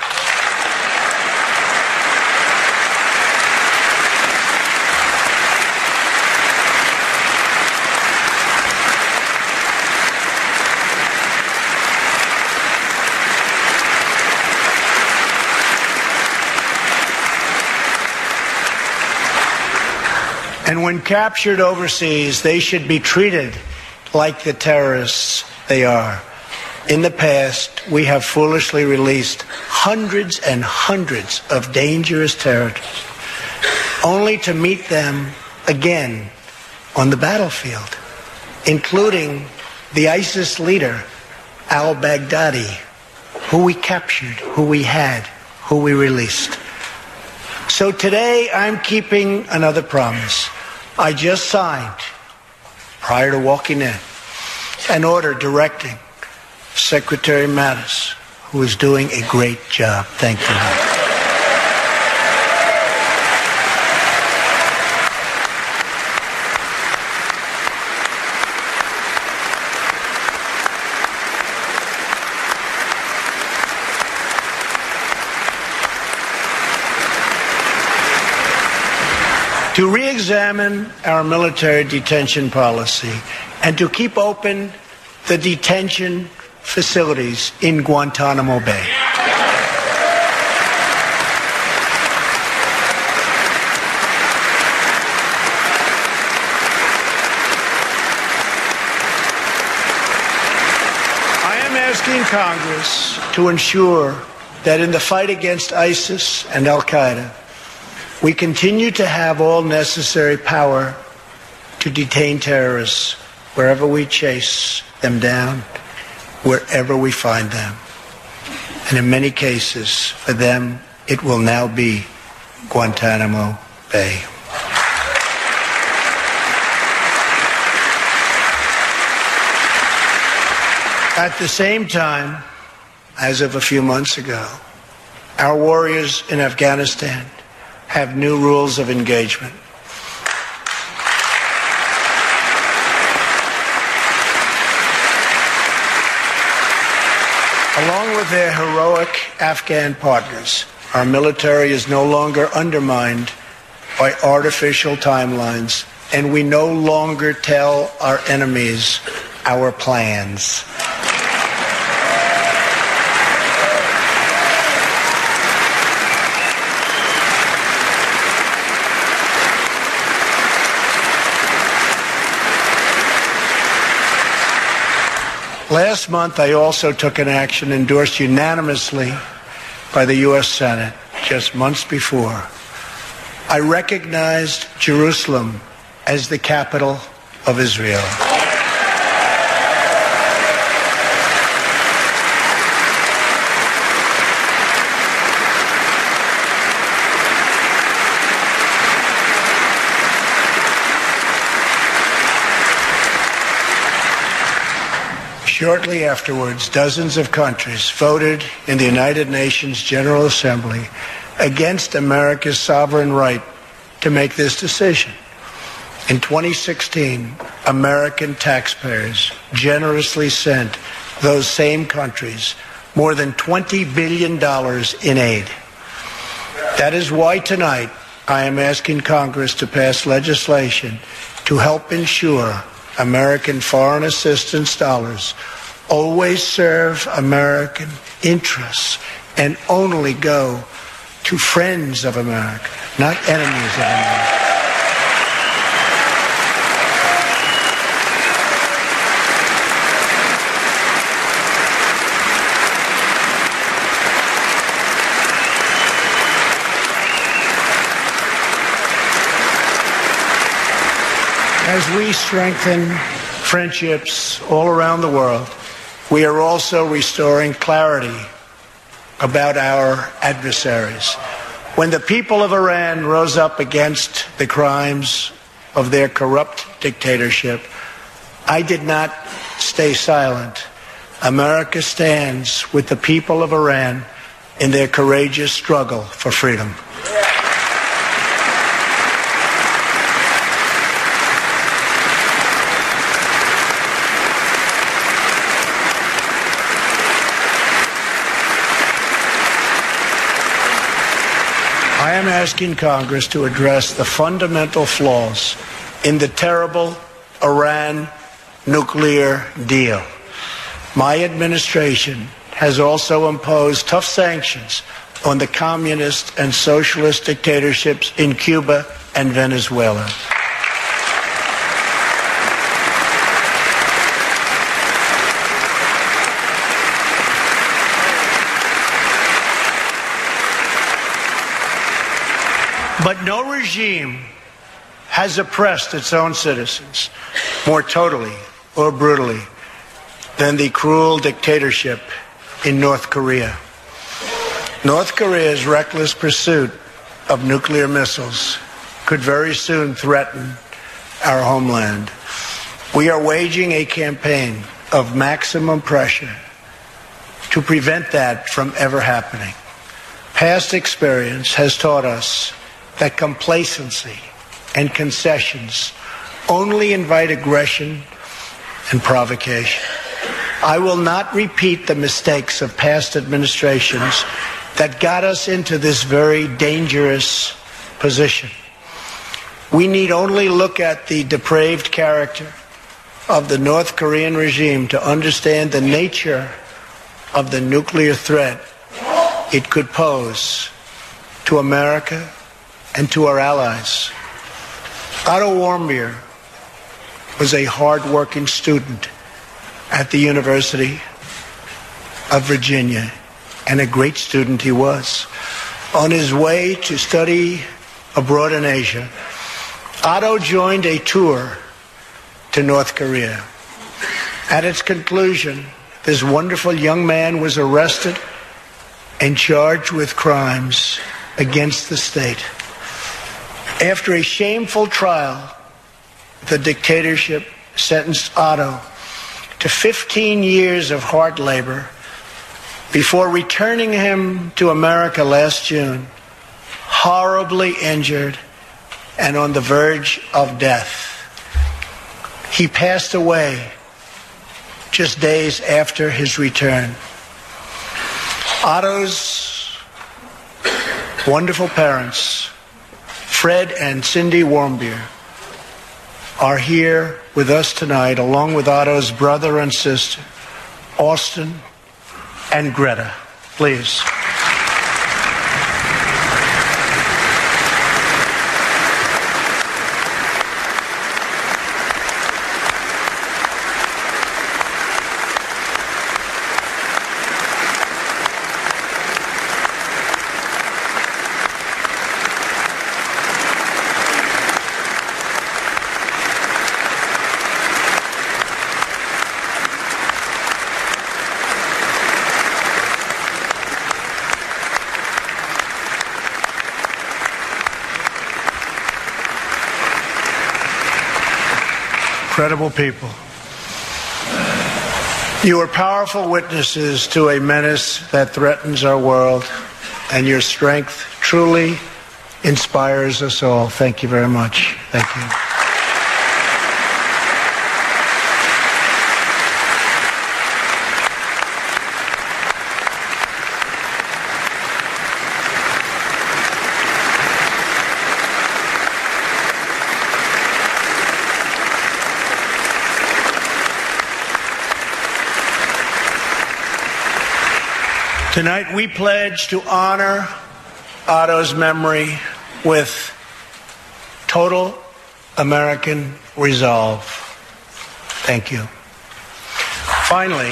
And when captured overseas, they should be treated like the terrorists they are. In the past, we have foolishly released hundreds and hundreds of dangerous terrorists, only to meet them again on the battlefield, including the ISIS leader, al-Baghdadi, who we captured, who we had, who we released. So today, I'm keeping another promise. I just signed, prior to walking in, an order directing Secretary Mattis, who is doing a great job. Thank you. To re-examine our military detention policy and to keep open the detention facilities in Guantanamo Bay. I am asking Congress to ensure that in the fight against ISIS and al-Qaeda, we continue to have all necessary power to detain terrorists wherever we chase them down, wherever we find them. And in many cases, for them, it will now be Guantanamo Bay. At the same time, as of a few months ago, our warriors in Afghanistan have new rules of engagement. Along with their heroic Afghan partners, our military is no longer undermined by artificial timelines, and we no longer tell our enemies our plans. Last month, I also took an action endorsed unanimously by the U.S. Senate just months before. I recognized Jerusalem as the capital of Israel. Shortly afterwards, dozens of countries voted in the United Nations General Assembly against America's sovereign right to make this decision. In 2016, American taxpayers generously sent those same countries more than $20 billion in aid. That is why tonight I am asking Congress to pass legislation to help ensure American foreign assistance dollars always serve American interests and only go to friends of America, not enemies of America. As we strengthen friendships all around the world, we are also restoring clarity about our adversaries. When the people of Iran rose up against the crimes of their corrupt dictatorship, I did not stay silent. America stands with the people of Iran in their courageous struggle for freedom. I am asking Congress to address the fundamental flaws in the terrible Iran nuclear deal. My administration has also imposed tough sanctions on the communist and socialist dictatorships in Cuba and Venezuela. But no regime has oppressed its own citizens more totally or brutally than the cruel dictatorship in North Korea. North Korea's reckless pursuit of nuclear missiles could very soon threaten our homeland. We are waging a campaign of maximum pressure to prevent that from ever happening. Past experience has taught us that complacency and concessions only invite aggression and provocation. I will not repeat the mistakes of past administrations that got us into this very dangerous position. We need only look at the depraved character of the North Korean regime to understand the nature of the nuclear threat it could pose to America and to our allies. Otto Warmbier was a hard-working student at the University of Virginia, and a great student he was. On his way to study abroad in Asia, Otto joined a tour to North Korea. At its conclusion, this wonderful young man was arrested and charged with crimes against the state. After a shameful trial, the dictatorship sentenced Otto to 15 years of hard labor before returning him to America last June, horribly injured and on the verge of death. He passed away just days after his return. Otto's wonderful parents, Fred and Cindy Warmbier, are here with us tonight, along with Otto's brother and sister, Austin and Greta. Please. Incredible people. You are powerful witnesses to a menace that threatens our world, and your strength truly inspires us all. Thank you very much. Thank you. Tonight we pledge to honor Otto's memory with total American resolve. Thank you. Finally,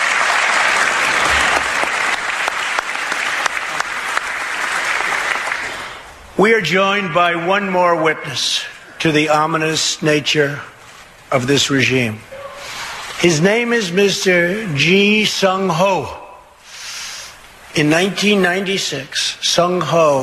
we are joined by one more witness to the ominous nature of this regime. His name is Mr. Ji Sung Ho. In 1996, Sung Ho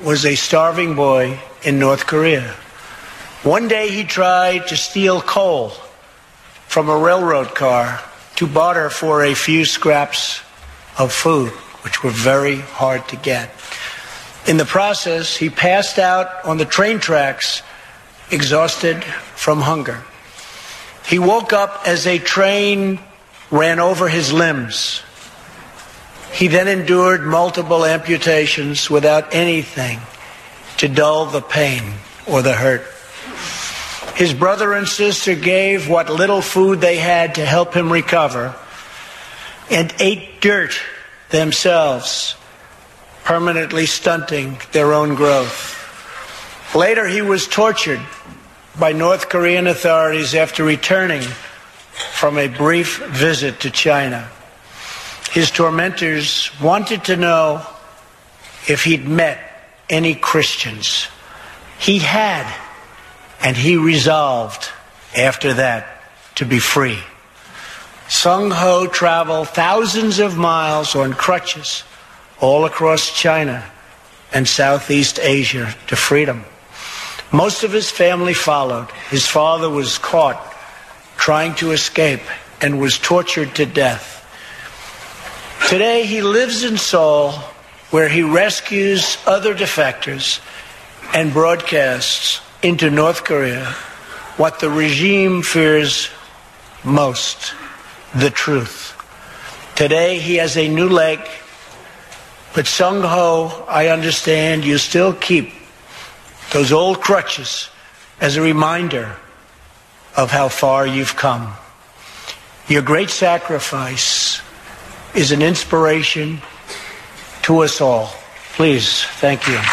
was a starving boy in North Korea. One day he tried to steal coal from a railroad car to barter for a few scraps of food, which were very hard to get. In the process, he passed out on the train tracks, exhausted from hunger. He woke up as a train ran over his limbs. He then endured multiple amputations without anything to dull the pain or the hurt. His brother and sister gave what little food they had to help him recover and ate dirt themselves, permanently stunting their own growth. Later, he was tortured by North Korean authorities after returning from a brief visit to China. His tormentors wanted to know if he'd met any Christians. He had, and he resolved after that to be free. Sung Ho traveled thousands of miles on crutches all across China and Southeast Asia to freedom. Most of his family followed. His father was caught trying to escape and was tortured to death. Today he lives in Seoul, where he rescues other defectors and broadcasts into North Korea what the regime fears most: the truth. Today he has a new leg, but Sung Ho, I understand you still keep those old crutches as a reminder of how far you've come. Your great sacrifice is an inspiration to us all. Please, thank you.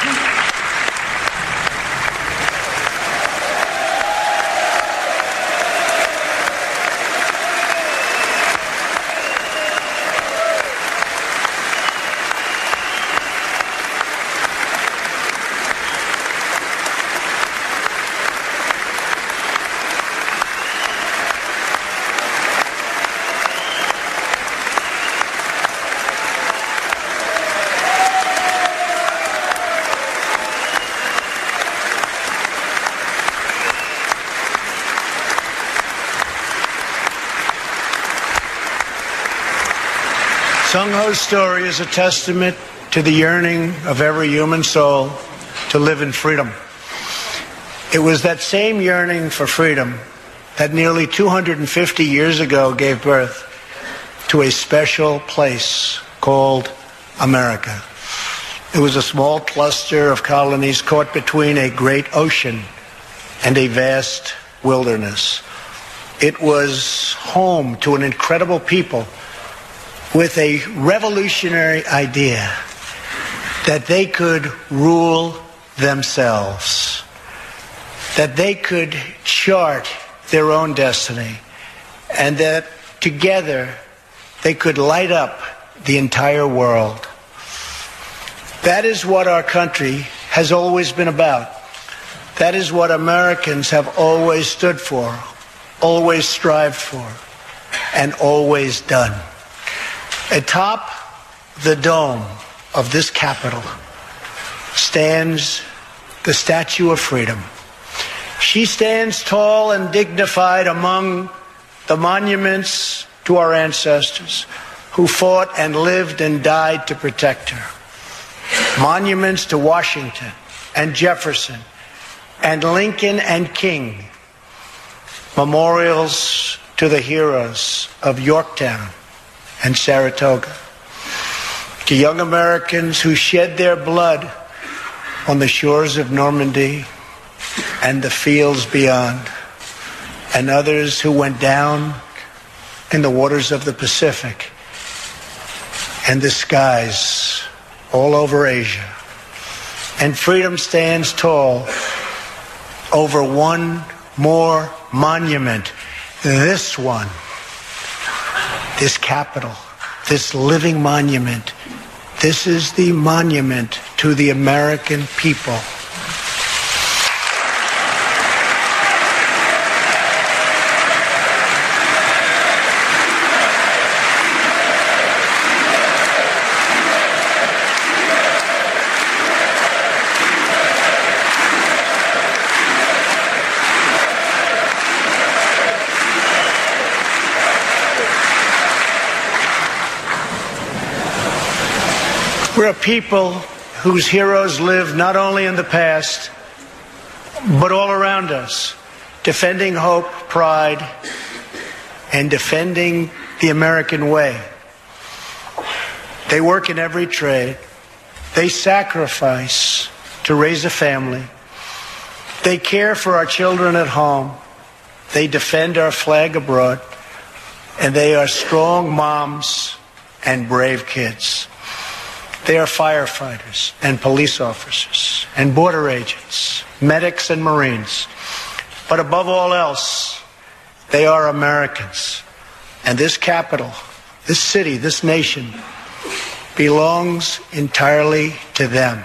Sung Ho's story is a testament to the yearning of every human soul to live in freedom. It was that same yearning for freedom that nearly 250 years ago gave birth to a special place called America. It was a small cluster of colonies caught between a great ocean and a vast wilderness. It was home to an incredible people with a revolutionary idea that they could rule themselves, that they could chart their own destiny, and that together they could light up the entire world. That is what our country has always been about. That is what Americans have always stood for, always strived for, and always done. Atop the dome of this Capitol stands the Statue of Freedom. She stands tall and dignified among the monuments to our ancestors who fought and lived and died to protect her. Monuments to Washington and Jefferson and Lincoln and King. Memorials to the heroes of Yorktown and Saratoga, to young Americans who shed their blood on the shores of Normandy and the fields beyond, and others who went down in the waters of the Pacific and the skies all over Asia. And freedom stands tall over one more monument, this one. This Capitol, this living monument, this is the monument to the American people. We're a people whose heroes live not only in the past, but all around us, defending hope, pride, and defending the American way. They work in every trade. They sacrifice to raise a family. They care for our children at home. They defend our flag abroad. And they are strong moms and brave kids. They are firefighters and police officers and border agents, medics and Marines. But above all else, they are Americans. And this capital, this city, this nation belongs entirely to them.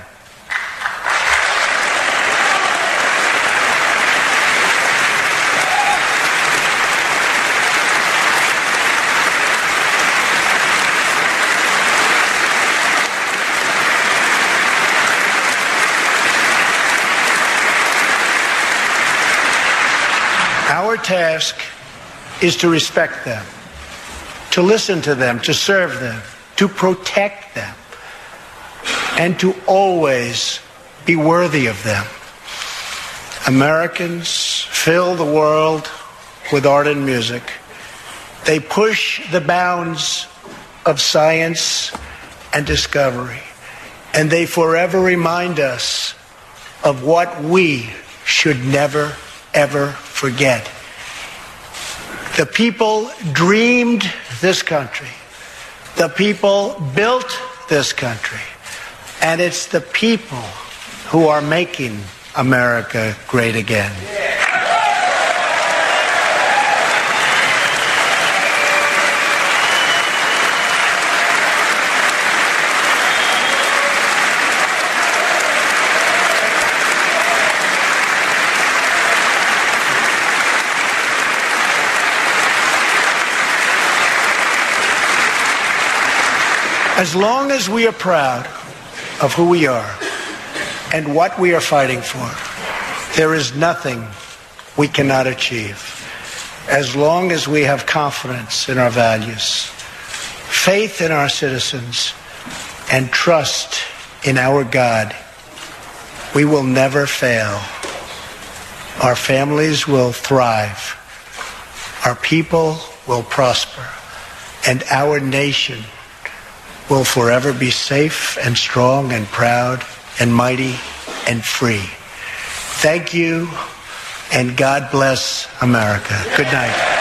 Our task is to respect them, to listen to them, to serve them, to protect them, and to always be worthy of them. Americans fill the world with art and music. They push the bounds of science and discovery, and they forever remind us of what we should never, ever forget. The people dreamed this country. The people built this country. And it's the people who are making America great again. As long as we are proud of who we are and what we are fighting for, there is nothing we cannot achieve. As long as we have confidence in our values, faith in our citizens, and trust in our God, we will never fail. Our families will thrive. Our people will prosper. And our nation will forever be safe and strong and proud and mighty and free. Thank you, and God bless America. Good night.